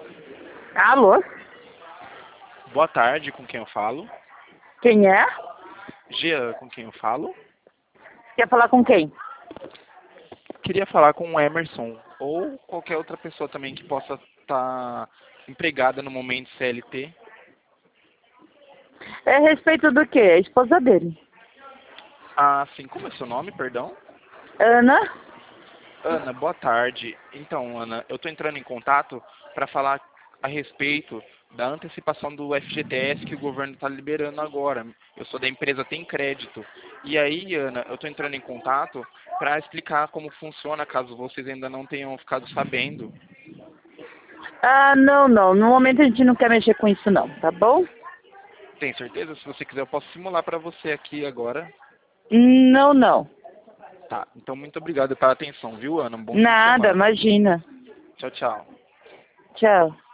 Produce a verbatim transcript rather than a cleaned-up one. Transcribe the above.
Alô? Boa tarde, com quem eu falo? Quem é? Jean, com quem eu falo? Quer falar com quem? Queria falar com o Emerson ou qualquer outra pessoa também que possa estar empregada no momento C L T. É a respeito do quê? A esposa dele. Ah, sim, como é seu nome, perdão? Ana? Ana, boa tarde. Então, Ana, eu estou entrando em contato para falar a respeito da antecipação do F G T S que o governo está liberando agora. Eu sou da empresa Tem Crédito. E aí, Ana, eu estou entrando em contato para explicar como funciona, caso vocês ainda não tenham ficado sabendo. Ah, não, não. No momento a gente não quer mexer com isso não, tá bom? Tem certeza? Se você quiser, eu posso simular para você aqui agora. Não, não. Tá, então muito obrigado pela atenção, viu, Ana? Um bom fim de Nada, semana. imagina. Tchau, tchau. Tchau.